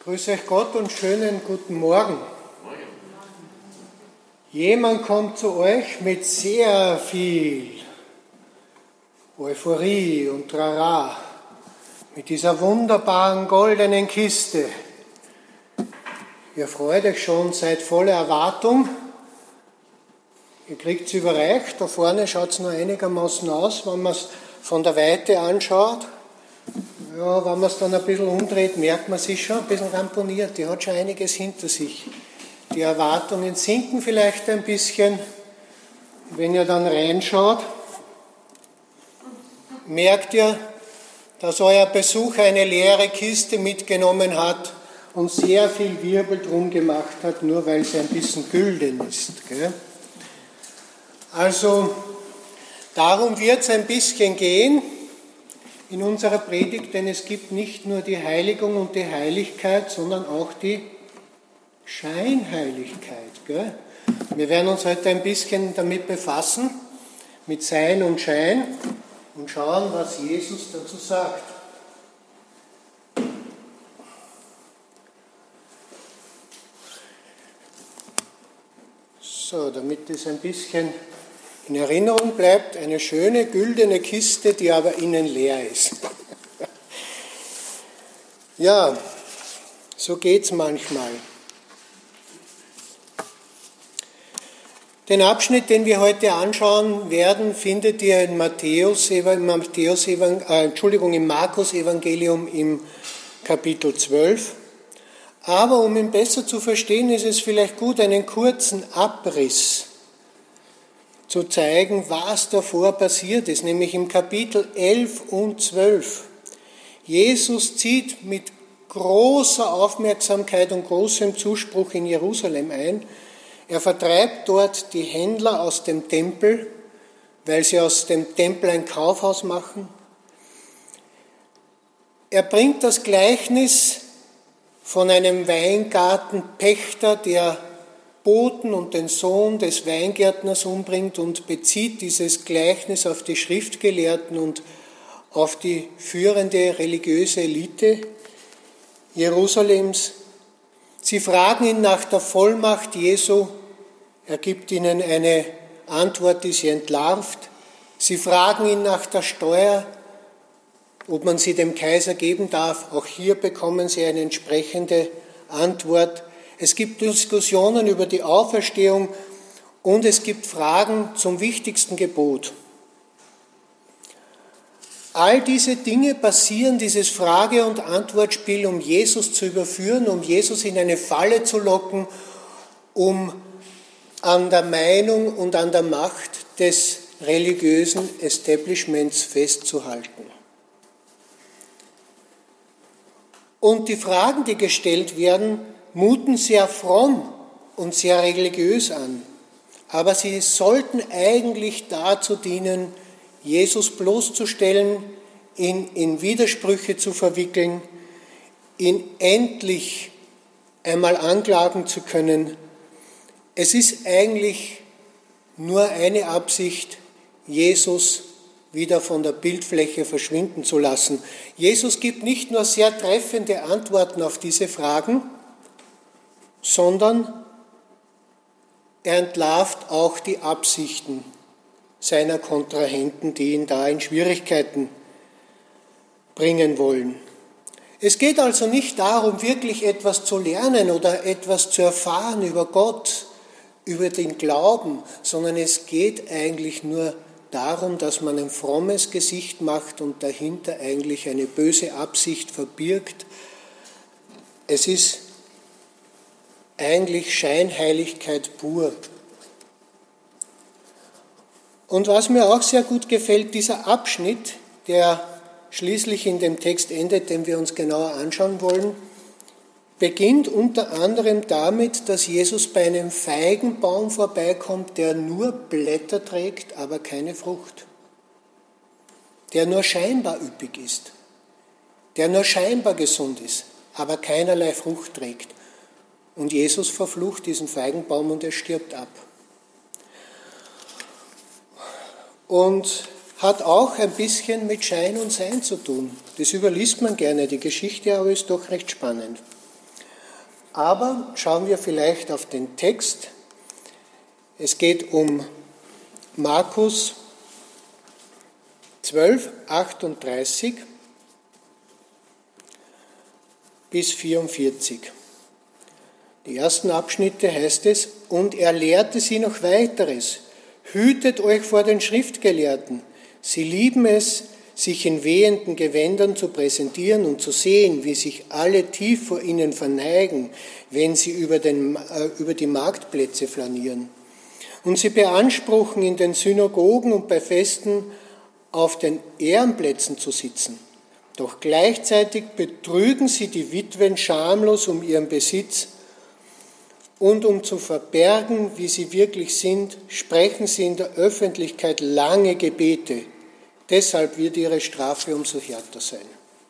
Grüß euch Gott und schönen guten Morgen. Jemand kommt zu euch mit sehr viel Euphorie und Trara, mit dieser wunderbaren goldenen Kiste. Ihr freut euch schon, seid voller Erwartung. Ihr kriegt sie überreicht. Da vorne schaut es nur einigermaßen aus, wenn man es von der Weite anschaut. Ja, wenn man es dann ein bisschen umdreht, merkt man, sie ist schon ein bisschen ramponiert. Die hat schon einiges hinter sich. Die Erwartungen sinken vielleicht ein bisschen. Wenn ihr dann reinschaut, merkt ihr, dass euer Besucher eine leere Kiste mitgenommen hat und sehr viel Wirbel drum gemacht hat, nur weil sie ein bisschen gülden ist. Gell? Also, darum wird es ein bisschen gehen in unserer Predigt, denn es gibt nicht nur die Heiligung und die Heiligkeit, sondern auch die Scheinheiligkeit. Gell? Wir werden uns heute ein bisschen damit befassen, mit Sein und Schein, und schauen, was Jesus dazu sagt. So, damit es ein bisschen in Erinnerung bleibt, eine schöne, güldene Kiste, die aber innen leer ist. Ja, so geht es manchmal. Den Abschnitt, den wir heute anschauen werden, findet ihr im Markus-Evangelium im Kapitel 12. Aber um ihn besser zu verstehen, ist es vielleicht gut, einen kurzen Abriss zu zeigen, was davor passiert ist, nämlich im Kapitel 11 und 12. Jesus zieht mit großer Aufmerksamkeit und großem Zuspruch in Jerusalem ein. Er vertreibt dort die Händler aus dem Tempel, weil sie aus dem Tempel ein Kaufhaus machen. Er bringt das Gleichnis von einem Weingartenpächter, der Boten und den Sohn des Weingärtners umbringt, und bezieht dieses Gleichnis auf die Schriftgelehrten und auf die führende religiöse Elite Jerusalems. Sie fragen ihn nach der Vollmacht Jesu. Er gibt ihnen eine Antwort, die sie entlarvt. Sie fragen ihn nach der Steuer, ob man sie dem Kaiser geben darf. Auch hier bekommen sie eine entsprechende Antwort. Es gibt Diskussionen über die Auferstehung und es gibt Fragen zum wichtigsten Gebot. All diese Dinge passieren, dieses Frage- und Antwortspiel, um Jesus zu überführen, um Jesus in eine Falle zu locken, um an der Meinung und an der Macht des religiösen Establishments festzuhalten. Und die Fragen, die gestellt werden, muten sehr fromm und sehr religiös an, aber sie sollten eigentlich dazu dienen, Jesus bloßzustellen, ihn in Widersprüche zu verwickeln, ihn endlich einmal anklagen zu können. Es ist eigentlich nur eine Absicht, Jesus wieder von der Bildfläche verschwinden zu lassen. Jesus gibt nicht nur sehr treffende Antworten auf diese Fragen, sondern er entlarvt auch die Absichten seiner Kontrahenten, die ihn da in Schwierigkeiten bringen wollen. Es geht also nicht darum, wirklich etwas zu lernen oder etwas zu erfahren über Gott, über den Glauben, sondern es geht eigentlich nur darum, dass man ein frommes Gesicht macht und dahinter eigentlich eine böse Absicht verbirgt. Es ist eigentlich Scheinheiligkeit pur. Und was mir auch sehr gut gefällt, dieser Abschnitt, der schließlich in dem Text endet, den wir uns genauer anschauen wollen, beginnt unter anderem damit, dass Jesus bei einem Feigenbaum vorbeikommt, der nur Blätter trägt, aber keine Frucht. Der nur scheinbar üppig ist. Der nur scheinbar gesund ist, aber keinerlei Frucht trägt. Und Jesus verflucht diesen Feigenbaum und er stirbt ab. Und hat auch ein bisschen mit Schein und Sein zu tun. Das überliest man gerne, die Geschichte aber ist doch recht spannend. Aber schauen wir vielleicht auf den Text. Es geht um Markus 12, 38 bis 44. Die ersten Abschnitte heißt es, und er lehrte sie noch weiteres. Hütet euch vor den Schriftgelehrten. Sie lieben es, sich in wehenden Gewändern zu präsentieren und zu sehen, wie sich alle tief vor ihnen verneigen, wenn sie über die Marktplätze flanieren. Und sie beanspruchen, in den Synagogen und bei Festen auf den Ehrenplätzen zu sitzen. Doch gleichzeitig betrügen sie die Witwen schamlos um ihren Besitz, und um zu verbergen, wie sie wirklich sind, sprechen sie in der Öffentlichkeit lange Gebete. Deshalb wird ihre Strafe umso härter sein.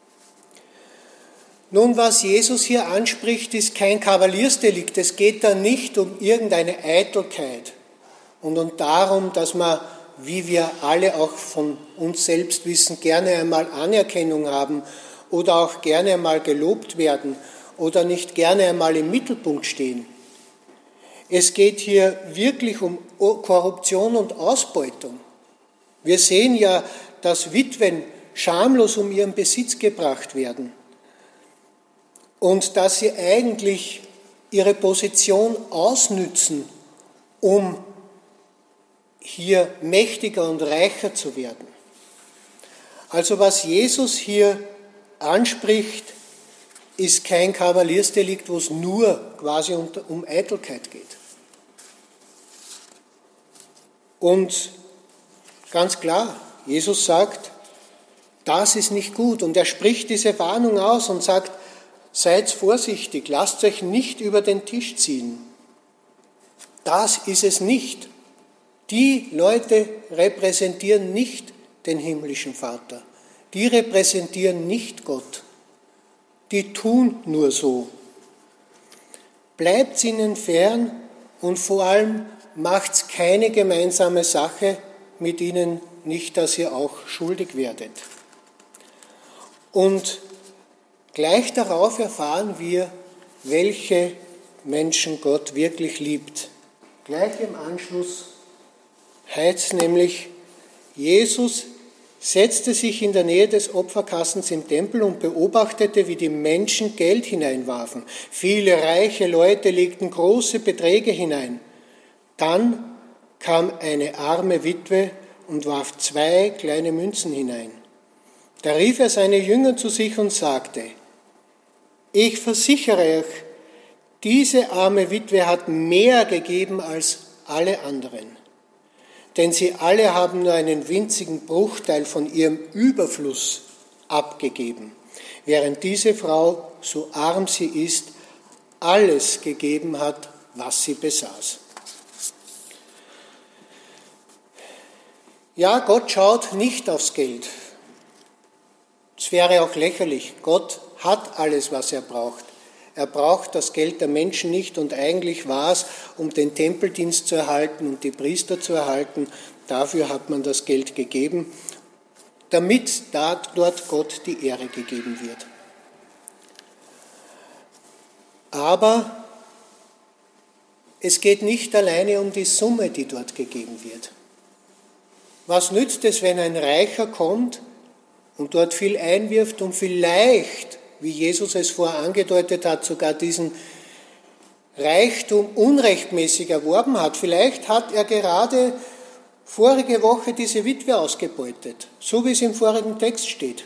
Nun, was Jesus hier anspricht, ist kein Kavaliersdelikt. Es geht da nicht um irgendeine Eitelkeit und darum, dass man, wie wir alle auch von uns selbst wissen, gerne einmal Anerkennung haben oder auch gerne einmal gelobt werden oder nicht gerne einmal im Mittelpunkt stehen. Es geht hier wirklich um Korruption und Ausbeutung. Wir sehen ja, dass Witwen schamlos um ihren Besitz gebracht werden und dass sie eigentlich ihre Position ausnützen, um hier mächtiger und reicher zu werden. Also was Jesus hier anspricht, ist kein Kavaliersdelikt, wo es nur quasi um Eitelkeit geht. Und ganz klar, Jesus sagt, das ist nicht gut. Und er spricht diese Warnung aus und sagt, seid vorsichtig, lasst euch nicht über den Tisch ziehen. Das ist es nicht. Die Leute repräsentieren nicht den himmlischen Vater. Die repräsentieren nicht Gott. Die tun nur so. Bleibt ihnen fern und vor allem macht keine gemeinsame Sache mit ihnen, nicht, dass ihr auch schuldig werdet. Und gleich darauf erfahren wir, welche Menschen Gott wirklich liebt. Gleich im Anschluss heißt es nämlich, Jesus setzte sich in der Nähe des Opferkassens im Tempel und beobachtete, wie die Menschen Geld hineinwarfen. Viele reiche Leute legten große Beträge hinein. Dann kam eine arme Witwe und warf 2 kleine Münzen hinein. Da rief er seine Jünger zu sich und sagte, ich versichere euch, diese arme Witwe hat mehr gegeben als alle anderen. Denn sie alle haben nur einen winzigen Bruchteil von ihrem Überfluss abgegeben, während diese Frau, so arm sie ist, alles gegeben hat, was sie besaß. Ja, Gott schaut nicht aufs Geld. Es wäre auch lächerlich. Gott hat alles, was er braucht. Er braucht das Geld der Menschen nicht und eigentlich war es, um den Tempeldienst zu erhalten und die Priester zu erhalten. Dafür hat man das Geld gegeben, damit dort Gott die Ehre gegeben wird. Aber es geht nicht alleine um die Summe, die dort gegeben wird. Was nützt es, wenn ein Reicher kommt und dort viel einwirft und vielleicht, wie Jesus es vorher angedeutet hat, sogar diesen Reichtum unrechtmäßig erworben hat. Vielleicht hat er gerade vorige Woche diese Witwe ausgebeutet, so wie es im vorigen Text steht.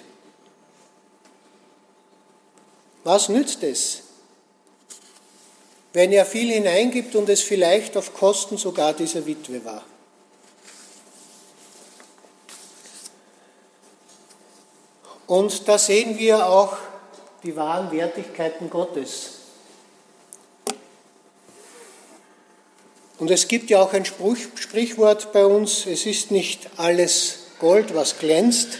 Was nützt es, wenn er viel hineingibt und es vielleicht auf Kosten sogar dieser Witwe war? Und da sehen wir auch die wahren Wertigkeiten Gottes. Und es gibt ja auch ein Sprichwort bei uns, es ist nicht alles Gold, was glänzt.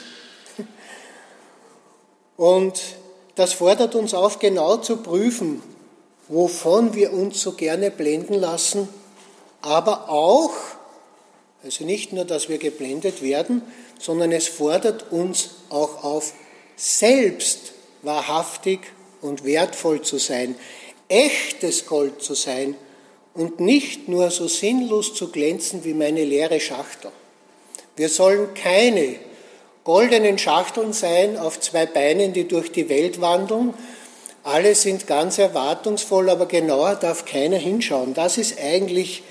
Und das fordert uns auf, genau zu prüfen, wovon wir uns so gerne blenden lassen, aber auch, also nicht nur, dass wir geblendet werden, sondern es fordert uns auch auf, selbst wahrhaftig und wertvoll zu sein. echtes Gold zu sein und nicht nur so sinnlos zu glänzen wie meine leere Schachtel. Wir sollen keine goldenen Schachteln sein auf zwei Beinen, die durch die Welt wandeln. Alle sind ganz erwartungsvoll, aber genauer darf keiner hinschauen. Das ist eigentlich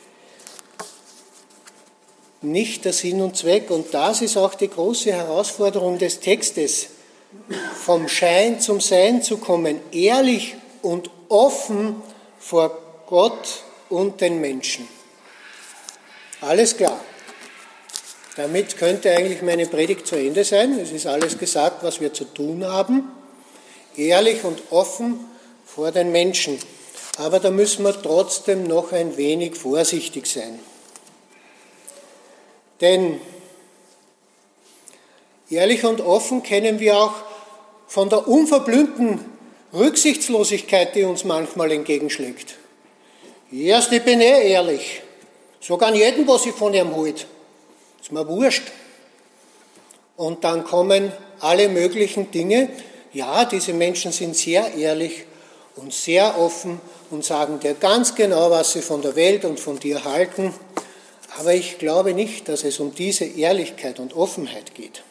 nicht der Sinn und Zweck. Und das ist auch die große Herausforderung des Textes, vom Schein zum Sein zu kommen, ehrlich und offen vor Gott und den Menschen. Alles klar. Damit könnte eigentlich meine Predigt zu Ende sein. Es ist alles gesagt, was wir zu tun haben. Ehrlich und offen vor den Menschen. Aber da müssen wir trotzdem noch ein wenig vorsichtig sein. Denn ehrlich und offen kennen wir auch von der unverblümten Rücksichtslosigkeit, die uns manchmal entgegenschlägt. Erst, ich bin ehrlich. Sag an jeden, was ich von ihm halte. Ist mir wurscht. Und dann kommen alle möglichen Dinge. Ja, diese Menschen sind sehr ehrlich und sehr offen und sagen dir ganz genau, was sie von der Welt und von dir halten. Aber ich glaube nicht, dass es um diese Ehrlichkeit und Offenheit geht.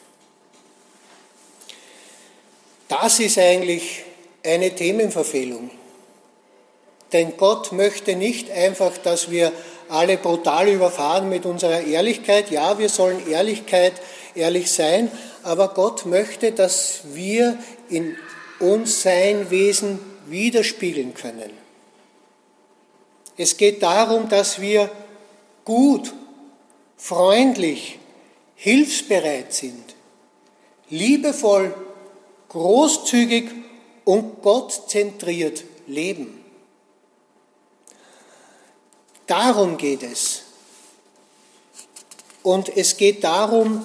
Das ist eigentlich eine Themenverfehlung. Denn Gott möchte nicht einfach, dass wir alle brutal überfahren mit unserer Ehrlichkeit. Ja, wir sollen ehrlich sein, aber Gott möchte, dass wir in uns sein Wesen widerspiegeln können. Es geht darum, dass wir gut, freundlich, hilfsbereit sind, liebevoll, großzügig und gottzentriert leben. Darum geht es. Und es geht darum,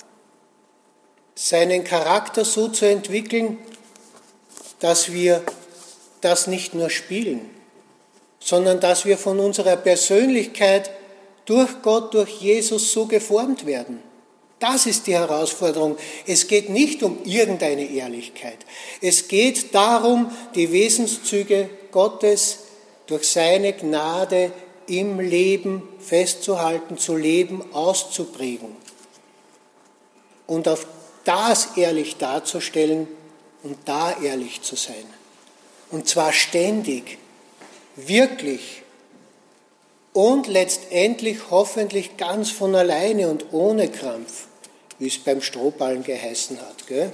seinen Charakter so zu entwickeln, dass wir das nicht nur spielen, sondern dass wir von unserer Persönlichkeit durch Gott, durch Jesus so geformt werden. Das ist die Herausforderung. Es geht nicht um irgendeine Ehrlichkeit. Es geht darum, die Wesenszüge Gottes durch seine Gnade im Leben festzuhalten, zu leben, auszuprägen und auf das ehrlich darzustellen und da ehrlich zu sein. Und zwar ständig, wirklich und letztendlich hoffentlich ganz von alleine und ohne Krampf, wie es beim Strohballen geheißen hat. Gell?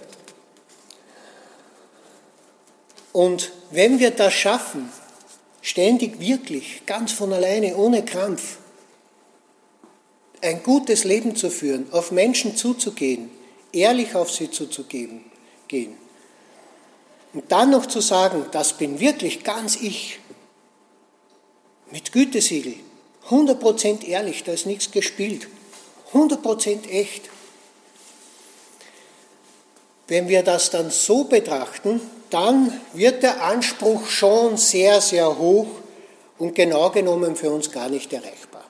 Und wenn wir das schaffen, ständig wirklich, ganz von alleine, ohne Krampf, ein gutes Leben zu führen, auf Menschen zuzugehen, ehrlich auf sie zuzugehen, und dann noch zu sagen, das bin wirklich ganz ich, mit Gütesiegel, 100% ehrlich, da ist nichts gespielt, 100% echt. Wenn wir das dann so betrachten, dann wird der Anspruch schon sehr, sehr hoch und genau genommen für uns gar nicht erreichbar.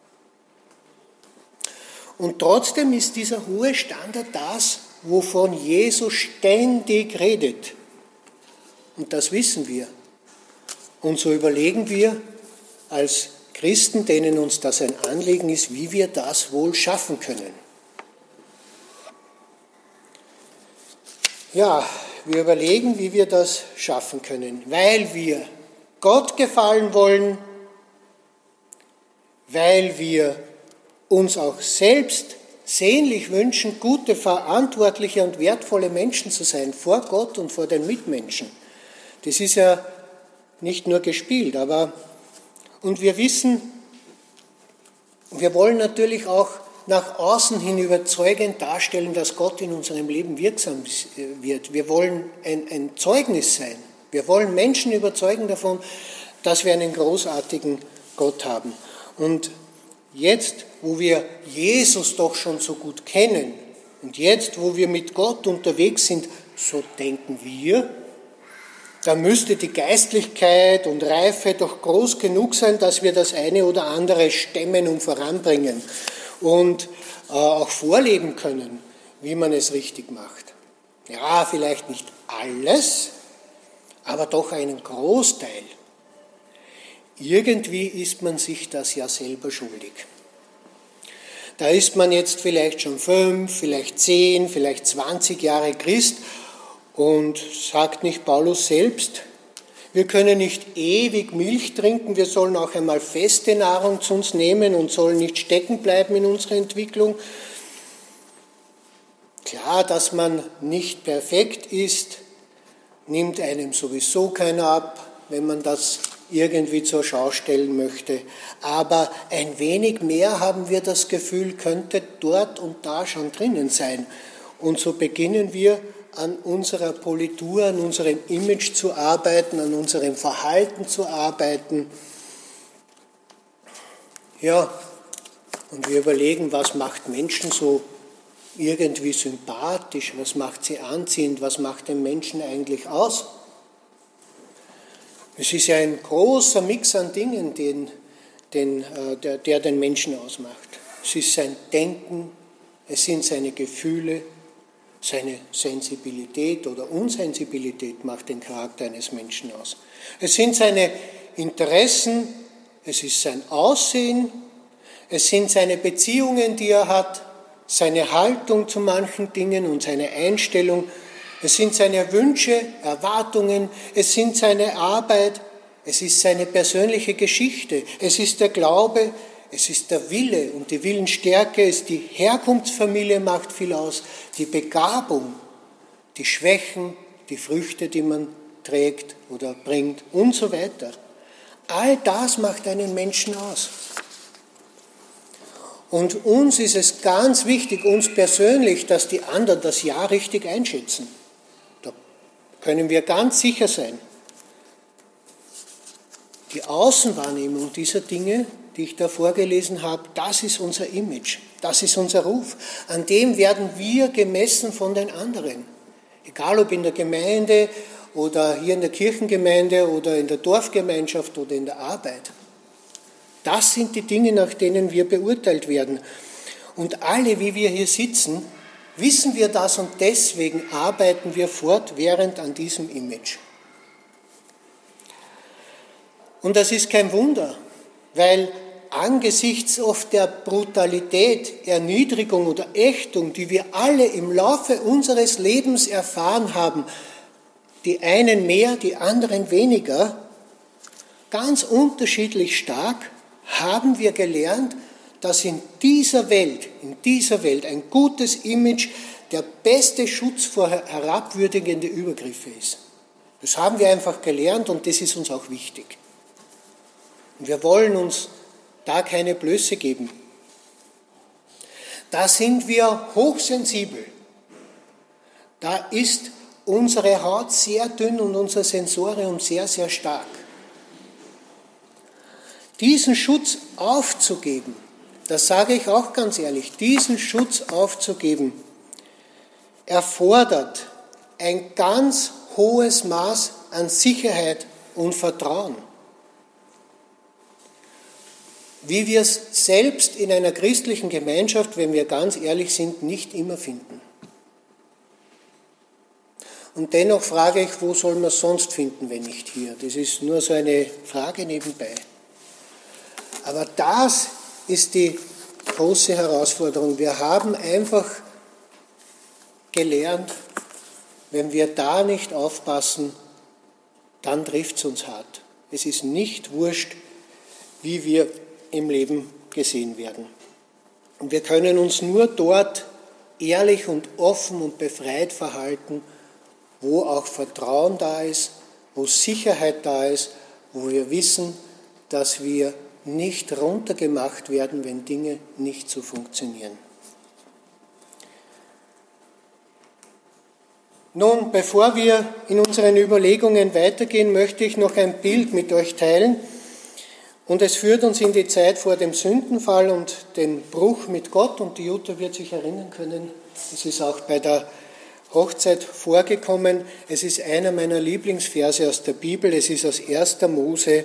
Und trotzdem ist dieser hohe Standard das, wovon Jesus ständig redet. Und das wissen wir. Und so überlegen wir als Christen, denen uns das ein Anliegen ist, wie wir das wohl schaffen können. Ja, wir überlegen, wie wir das schaffen können, weil wir Gott gefallen wollen, weil wir uns auch selbst sehnlich wünschen, gute, verantwortliche und wertvolle Menschen zu sein, vor Gott und vor den Mitmenschen. Das ist ja nicht nur gespielt, und wir wissen, wir wollen natürlich auch nach außen hin überzeugend darstellen, dass Gott in unserem Leben wirksam wird. Wir wollen ein Zeugnis sein. Wir wollen Menschen überzeugen davon, dass wir einen großartigen Gott haben. Und jetzt, wo wir Jesus doch schon so gut kennen und jetzt, wo wir mit Gott unterwegs sind, so denken wir, da müsste die Geistlichkeit und Reife doch groß genug sein, dass wir das eine oder andere stemmen und voranbringen und auch vorleben können, wie man es richtig macht. Ja, vielleicht nicht alles, aber doch einen Großteil. Irgendwie ist man sich das ja selber schuldig. Da ist man jetzt vielleicht schon 5, vielleicht 10, vielleicht 20 Jahre Christ und sagt nicht Paulus selbst, wir können nicht ewig Milch trinken, wir sollen auch einmal feste Nahrung zu uns nehmen und sollen nicht stecken bleiben in unserer Entwicklung. Klar, dass man nicht perfekt ist, nimmt einem sowieso keiner ab, wenn man das irgendwie zur Schau stellen möchte. Aber ein wenig mehr haben wir das Gefühl, könnte dort und da schon drinnen sein. Und so beginnen wir an unserer Politur, an unserem Image zu arbeiten, an unserem Verhalten zu arbeiten. Ja, und wir überlegen, was macht Menschen so irgendwie sympathisch, was macht sie anziehend, was macht den Menschen eigentlich aus? Es ist ja ein großer Mix an Dingen, der den Menschen ausmacht. Es ist sein Denken, es sind seine Gefühle, seine Sensibilität oder Unsensibilität macht den Charakter eines Menschen aus. Es sind seine Interessen, es ist sein Aussehen, es sind seine Beziehungen, die er hat, seine Haltung zu manchen Dingen und seine Einstellung. Es sind seine Wünsche, Erwartungen, es sind seine Arbeit, es ist seine persönliche Geschichte, es ist der Glaube, es ist der Wille und die Willensstärke, es ist die Herkunftsfamilie macht viel aus, die Begabung, die Schwächen, die Früchte, die man trägt oder bringt und so weiter. All das macht einen Menschen aus. Und uns ist es ganz wichtig, uns persönlich, dass die anderen das Ja richtig einschätzen. Da können wir ganz sicher sein. Die Außenwahrnehmung dieser Dinge, die ich da vorgelesen habe, das ist unser Image, das ist unser Ruf. An dem werden wir gemessen von den anderen. Egal ob in der Gemeinde oder hier in der Kirchengemeinde oder in der Dorfgemeinschaft oder in der Arbeit. Das sind die Dinge, nach denen wir beurteilt werden. Und alle, wie wir hier sitzen, wissen wir das und deswegen arbeiten wir fortwährend an diesem Image. Und das ist kein Wunder, weil angesichts oft der Brutalität, Erniedrigung oder Ächtung, die wir alle im Laufe unseres Lebens erfahren haben, die einen mehr, die anderen weniger, ganz unterschiedlich stark, haben wir gelernt, dass in dieser Welt ein gutes Image der beste Schutz vor herabwürdigenden Übergriffen ist. Das haben wir einfach gelernt und das ist uns auch wichtig. Und wir wollen uns da keine Blöße geben. Da sind wir hochsensibel. Da ist unsere Haut sehr dünn und unser Sensorium sehr, sehr stark. Diesen Schutz aufzugeben, das sage ich auch ganz ehrlich, diesen Schutz aufzugeben, erfordert ein ganz hohes Maß an Sicherheit und Vertrauen. Wie wir es selbst in einer christlichen Gemeinschaft, wenn wir ganz ehrlich sind, nicht immer finden. Und dennoch frage ich, wo soll man es sonst finden, wenn nicht hier? Das ist nur so eine Frage nebenbei. Aber das ist die große Herausforderung. Wir haben einfach gelernt, wenn wir da nicht aufpassen, dann trifft es uns hart. Es ist nicht wurscht, wie wir im Leben gesehen werden. Und wir können uns nur dort ehrlich und offen und befreit verhalten, wo auch Vertrauen da ist, wo Sicherheit da ist, wo wir wissen, dass wir nicht runtergemacht werden, wenn Dinge nicht so funktionieren. Nun, bevor wir in unseren Überlegungen weitergehen, möchte ich noch ein Bild mit euch teilen. Und es führt uns in die Zeit vor dem Sündenfall und den Bruch mit Gott. Und die Jutta wird sich erinnern können, es ist auch bei der Hochzeit vorgekommen. Es ist einer meiner Lieblingsverse aus der Bibel. Es ist aus 1. Mose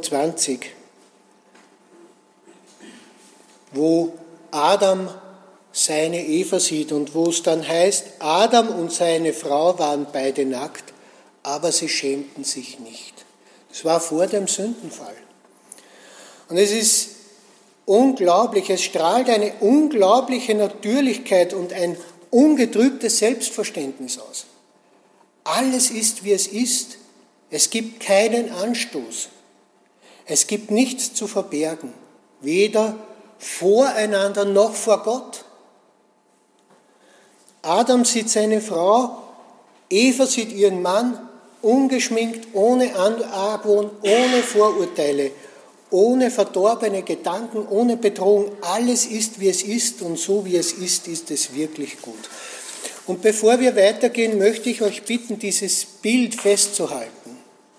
1,25, wo Adam seine Eva sieht und wo es dann heißt, Adam und seine Frau waren beide nackt, aber sie schämten sich nicht. Das war vor dem Sündenfall. Und es ist unglaublich, es strahlt eine unglaubliche Natürlichkeit und ein ungetrübtes Selbstverständnis aus. Alles ist, wie es ist. Es gibt keinen Anstoß. Es gibt nichts zu verbergen, weder voreinander noch vor Gott. Adam sieht seine Frau, Eva sieht ihren Mann, ungeschminkt, ohne Argwohn, ohne Vorurteile, ohne verdorbene Gedanken, ohne Bedrohung. Alles ist, wie es ist und so, wie es ist es wirklich gut. Und bevor wir weitergehen, möchte ich euch bitten, dieses Bild festzuhalten.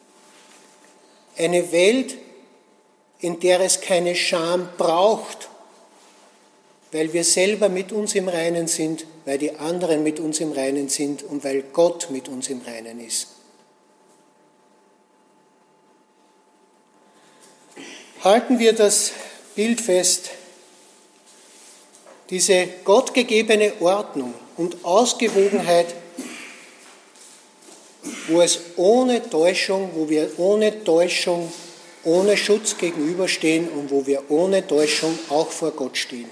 Eine Welt, in der es keine Scham braucht, weil wir selber mit uns im Reinen sind, weil die anderen mit uns im Reinen sind und weil Gott mit uns im Reinen ist. Halten wir das Bild fest, diese gottgegebene Ordnung und Ausgewogenheit, wo es ohne Täuschung, wo wir ohne Täuschung, ohne Schutz gegenüberstehen und wo wir ohne Täuschung auch vor Gott stehen.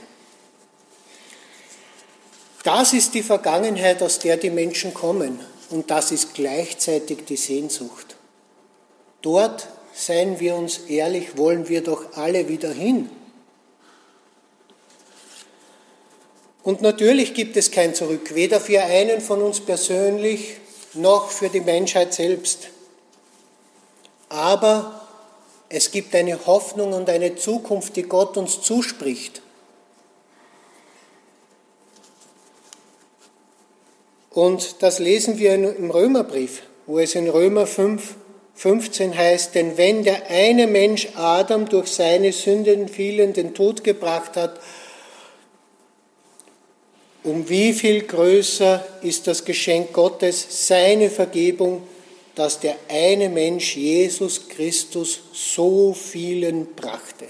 Das ist die Vergangenheit, aus der die Menschen kommen, und das ist gleichzeitig die Sehnsucht. Dort, seien wir uns ehrlich, wollen wir doch alle wieder hin. Und natürlich gibt es kein Zurück, weder für einen von uns persönlich noch für die Menschheit selbst. Aber es gibt eine Hoffnung und eine Zukunft, die Gott uns zuspricht. Und das lesen wir im Römerbrief, wo es in Römer 5,15 heißt, denn wenn der eine Mensch Adam durch seine Sünden vielen den Tod gebracht hat, um wie viel größer ist das Geschenk Gottes, seine Vergebung, dass der eine Mensch, Jesus Christus, so vielen brachte.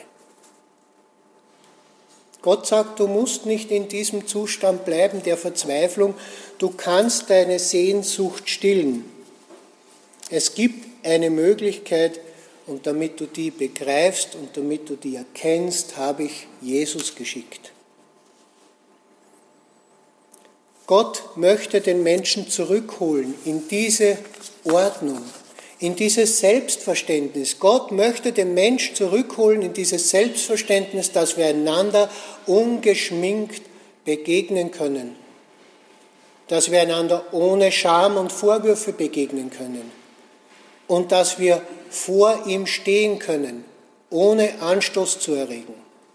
Gott sagt, du musst nicht in diesem Zustand bleiben der Verzweiflung, du kannst deine Sehnsucht stillen. Es gibt eine Möglichkeit, und damit du die begreifst und damit du die erkennst, habe ich Jesus geschickt. Gott möchte den Menschen zurückholen in diese Ordnung, in dieses Selbstverständnis. Gott möchte den Menschen zurückholen in dieses Selbstverständnis, dass wir einander ungeschminkt begegnen können, dass wir einander ohne Scham und Vorwürfe begegnen können und dass wir vor ihm stehen können, ohne Anstoß zu erregen.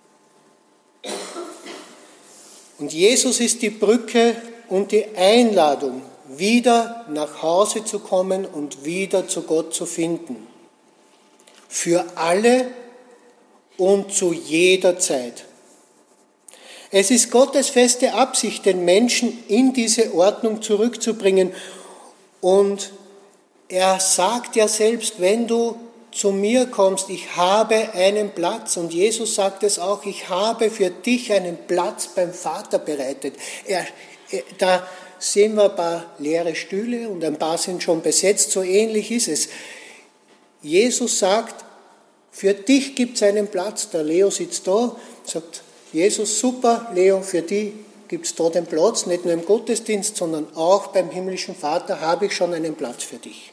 Und Jesus ist die Brücke und die Einladung, wieder nach Hause zu kommen und wieder zu Gott zu finden. Für alle und zu jeder Zeit. Es ist Gottes feste Absicht, den Menschen in diese Ordnung zurückzubringen. Und er sagt ja selbst, wenn du zu mir kommst, ich habe einen Platz. Und Jesus sagt es auch, ich habe für dich einen Platz beim Vater bereitet. Da sehen wir ein paar leere Stühle und ein paar sind schon besetzt, so ähnlich ist es. Jesus sagt, für dich gibt es einen Platz, der Leo sitzt da, sagt Jesus, super, Leo, für dich gibt es da den Platz, nicht nur im Gottesdienst, sondern auch beim himmlischen Vater habe ich schon einen Platz für dich.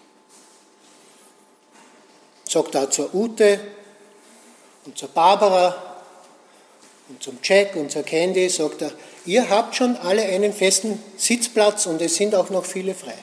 Sagt er zur Ute und zur Barbara und zum Jack und zur Candy, sagt er, ihr habt schon alle einen festen Sitzplatz und es sind auch noch viele frei.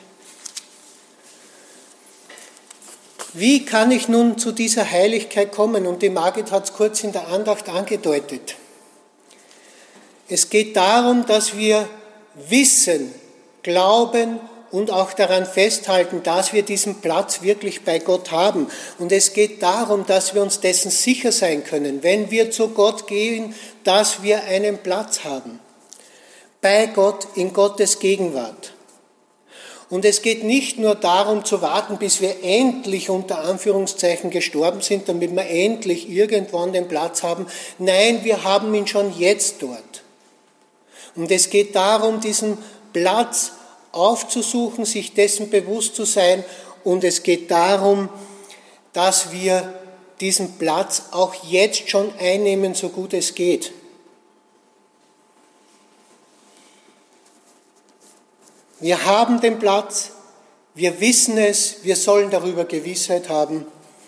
Wie kann ich nun zu dieser Heiligkeit kommen? Und die Margit hat es kurz in der Andacht angedeutet. Es geht darum, dass wir wissen, glauben und auch daran festhalten, dass wir diesen Platz wirklich bei Gott haben. Und es geht darum, dass wir uns dessen sicher sein können, wenn wir zu Gott gehen, dass wir einen Platz haben. Bei Gott, in Gottes Gegenwart. Und es geht nicht nur darum zu warten, bis wir endlich unter Anführungszeichen gestorben sind, damit wir endlich irgendwann den Platz haben. Nein, wir haben ihn schon jetzt dort. Und es geht darum, diesen Platz aufzusuchen, sich dessen bewusst zu sein. Und es geht darum, dass wir diesen Platz auch jetzt schon einnehmen, so gut es geht. Wir haben den Platz, wir wissen es, wir sollen darüber Gewissheit haben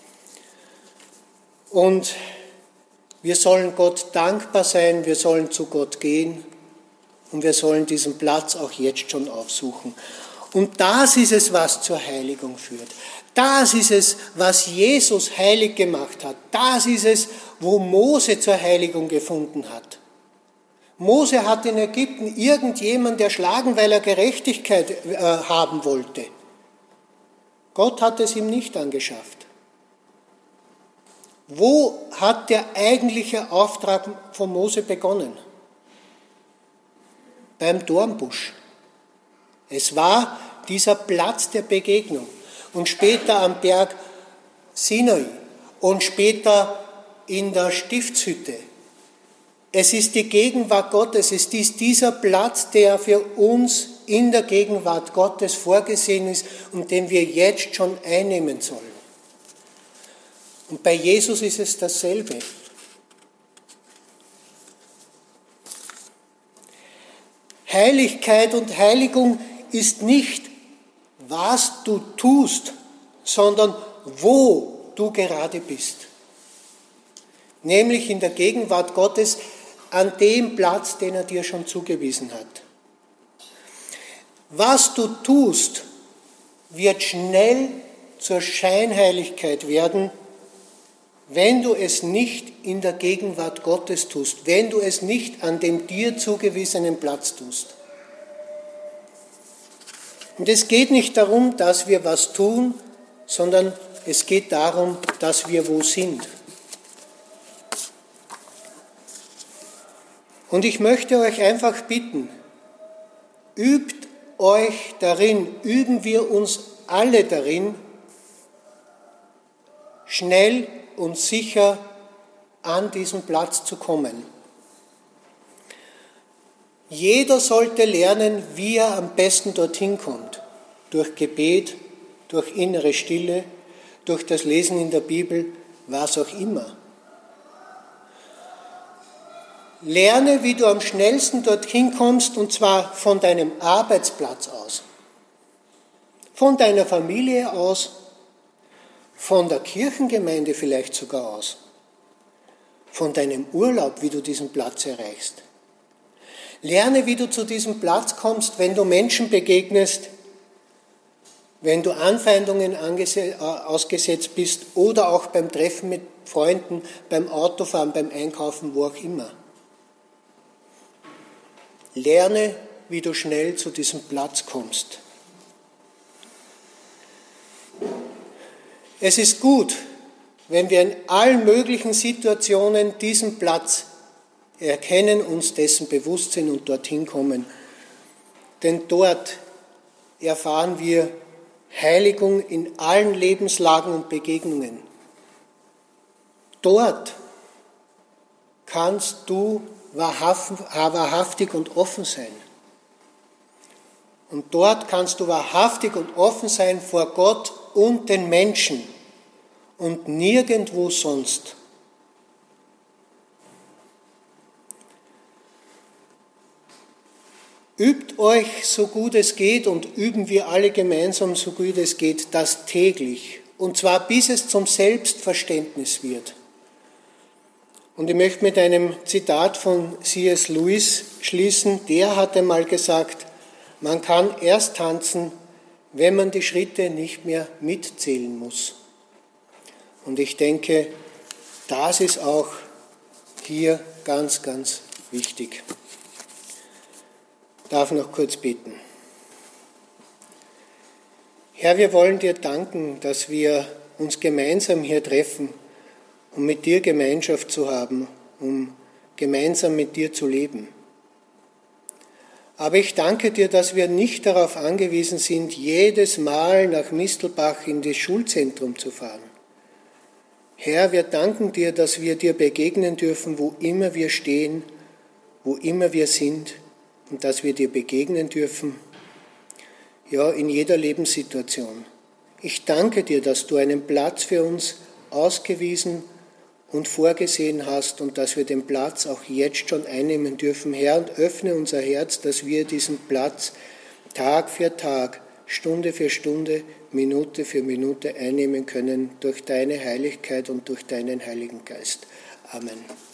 und wir sollen Gott dankbar sein, wir sollen zu Gott gehen und wir sollen diesen Platz auch jetzt schon aufsuchen. Und das ist es, was zur Heiligung führt. Das ist es, was Jesus heilig gemacht hat. Das ist es, wo Mose zur Heiligung gefunden hat. Mose hat in Ägypten irgendjemanden erschlagen, weil er Gerechtigkeit haben wollte. Gott hat es ihm nicht angeschafft. Wo hat der eigentliche Auftrag von Mose begonnen? Beim Dornbusch. Es war dieser Platz der Begegnung. Und später am Berg Sinai und später in der Stiftshütte. Es ist die Gegenwart Gottes, es ist dieser Platz, der für uns in der Gegenwart Gottes vorgesehen ist und den wir jetzt schon einnehmen sollen. Und bei Jesus ist es dasselbe. Heiligkeit und Heiligung ist nicht, was du tust, sondern wo du gerade bist. Nämlich in der Gegenwart Gottes an dem Platz, den er dir schon zugewiesen hat. Was du tust, wird schnell zur Scheinheiligkeit werden, wenn du es nicht in der Gegenwart Gottes tust, wenn du es nicht an dem dir zugewiesenen Platz tust. Und es geht nicht darum, dass wir was tun, sondern es geht darum, dass wir wo sind. Und ich möchte euch einfach bitten, übt euch darin, üben wir uns alle darin, schnell und sicher an diesen Platz zu kommen. Jeder sollte lernen, wie er am besten dorthin kommt. Durch Gebet, durch innere Stille, durch das Lesen in der Bibel, was auch immer. Lerne, wie du am schnellsten dorthin kommst, und zwar von deinem Arbeitsplatz aus, von deiner Familie aus, von der Kirchengemeinde vielleicht sogar aus, von deinem Urlaub, wie du diesen Platz erreichst. Lerne, wie du zu diesem Platz kommst, wenn du Menschen begegnest, wenn du Anfeindungen ausgesetzt bist oder auch beim Treffen mit Freunden, beim Autofahren, beim Einkaufen, wo auch immer. Lerne, wie du schnell zu diesem Platz kommst. Es ist gut, wenn wir in allen möglichen Situationen diesen Platz erkennen, uns dessen bewusst sind und dorthin kommen. Denn dort erfahren wir Heiligung in allen Lebenslagen und Begegnungen. Dort kannst du wahrhaftig und offen sein. Und dort kannst du wahrhaftig und offen sein vor Gott und den Menschen und nirgendwo sonst. Übt euch so gut es geht und üben wir alle gemeinsam so gut es geht, das täglich. Und zwar bis es zum Selbstverständnis wird. Und ich möchte mit einem Zitat von C.S. Lewis schließen. Der hat einmal gesagt, man kann erst tanzen, wenn man die Schritte nicht mehr mitzählen muss. Und ich denke, das ist auch hier ganz, ganz wichtig. Ich darf noch kurz beten. Herr, wir wollen dir danken, dass wir uns gemeinsam hier treffen, um mit dir Gemeinschaft zu haben, um gemeinsam mit dir zu leben. Aber ich danke dir, dass wir nicht darauf angewiesen sind, jedes Mal nach Mistelbach in das Schulzentrum zu fahren. Herr, wir danken dir, dass wir dir begegnen dürfen, wo immer wir stehen, wo immer wir sind, und dass wir dir begegnen dürfen, ja, in jeder Lebenssituation. Ich danke dir, dass du einen Platz für uns ausgewiesen und vorgesehen hast und dass wir den Platz auch jetzt schon einnehmen dürfen. Herr, und öffne unser Herz, dass wir diesen Platz Tag für Tag, Stunde für Stunde, Minute für Minute einnehmen können durch deine Heiligkeit und durch deinen Heiligen Geist. Amen.